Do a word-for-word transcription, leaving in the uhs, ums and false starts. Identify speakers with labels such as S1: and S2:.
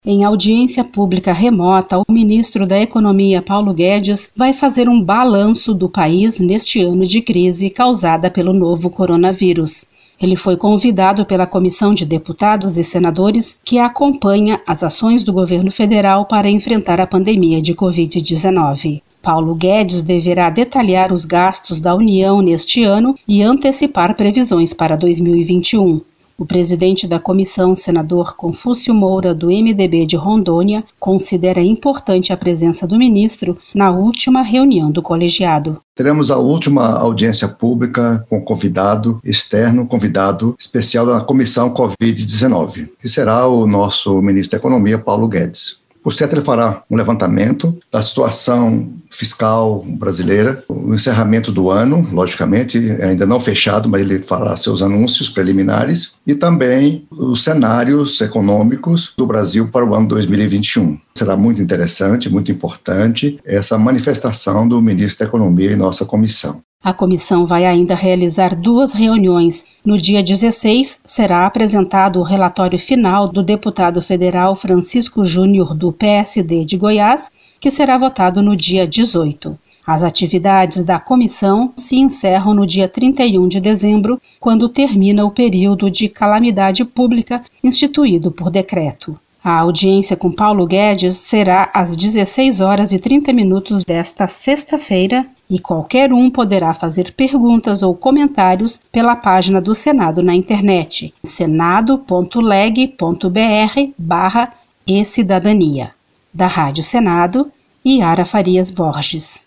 S1: Em audiência pública remota, o ministro da Economia, Paulo Guedes, vai fazer um balanço do país neste ano de crise causada pelo novo coronavírus. Ele foi convidado pela Comissão de Deputados e Senadores que acompanha as ações do governo federal para enfrentar a pandemia de covid dezenove. Paulo Guedes deverá detalhar os gastos da União neste ano e antecipar previsões para dois mil e vinte e um. O presidente da comissão, senador Confúcio Moura, do M D B de Rondônia, considera importante a presença do ministro na última reunião do colegiado.
S2: Teremos a última audiência pública com convidado externo, convidado especial da comissão covid dezenove, que será o nosso ministro da Economia, Paulo Guedes. Por certo, ele fará um levantamento da situação fiscal brasileira, o encerramento do ano, logicamente, ainda não fechado, mas ele fará seus anúncios preliminares, e também os cenários econômicos do Brasil para o ano dois mil e vinte e um. Será muito interessante, muito importante essa manifestação do ministro da Economia em nossa comissão.
S1: A comissão vai ainda realizar duas reuniões. No dia dezesseis, será apresentado o relatório final do deputado federal Francisco Júnior, do P S D de Goiás, que será votado no dia dezoito. As atividades da comissão se encerram no dia trinta e um de dezembro, quando termina o período de calamidade pública instituído por decreto. A audiência com Paulo Guedes será às dezesseis horas e trinta minutos desta sexta-feira e qualquer um poderá fazer perguntas ou comentários pela página do Senado na internet, senado ponto leg ponto br barra e cidadania. Da Rádio Senado, Yara Farias Borges.